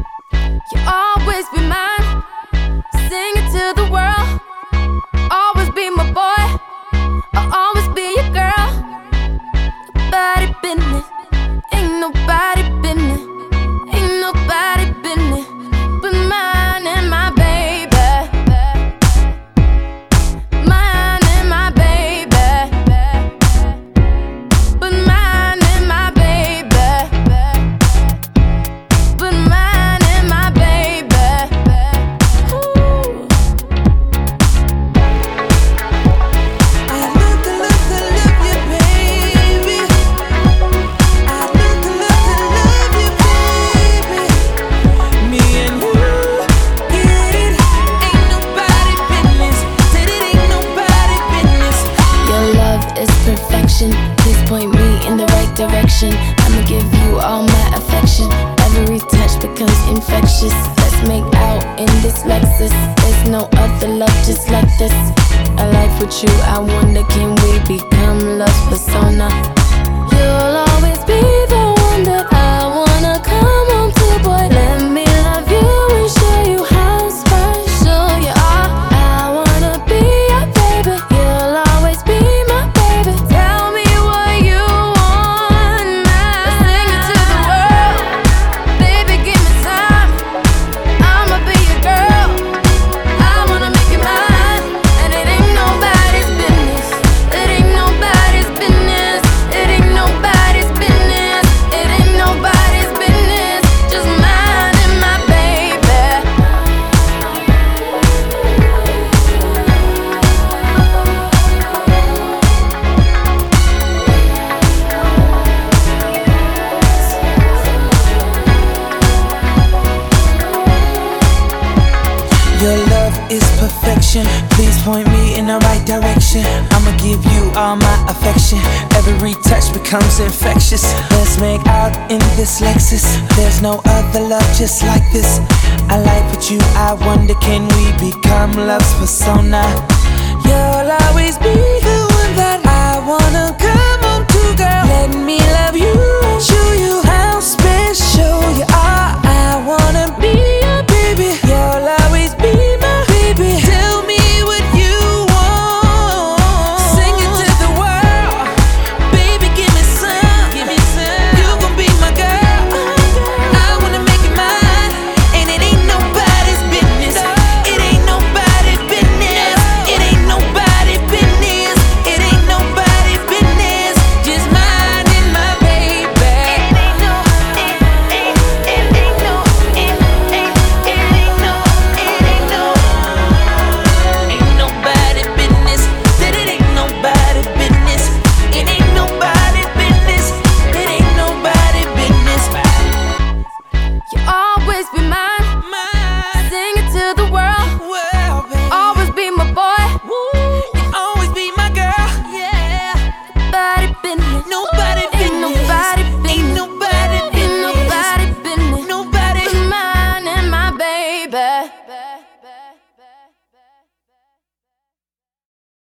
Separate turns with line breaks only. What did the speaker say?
You'll always be mine. Sing it to the world. Always be my boy. I'll always be your girl. Nobody business. Ain't nobody business. Ain't nobody business but mine and my baby. Mine and my baby. But mine and my baby. But mine and my baby. Ooh.
I love you, baby. I love you, baby. Me and you, get it? Ain't nobody business. Said it ain't nobody business.
Your love is perfection. Please point me in the right direction. I'ma give you all my affection. Every touch becomes infectious. Let's make out in this Lexus. There's no other love just like this. A life with you, I wonder, can we become love's persona? You'll always be the one that I wanna come home to, boy. Let me love you and show you how special you are. I wanna be your baby. You'll always be my baby. Tell me what you want now. Let's sing it to the world. Baby, give me time. I'ma be your girl. I wanna make you mine. And it ain't nobody's business. It ain't nobody's business. It ain't nobody's business. It ain't nobody's business. Just mine and my baby.
Your love is perfection. Please point me in the right direction. I'ma give you all my affection. Every touch becomes infectious. Let's make out in this Lexus. There's no other love just like this. I like with you. I wonder, can we become love's persona? You'll always be the one that I wanna come home to, girl. Let me love you and show you how special you are.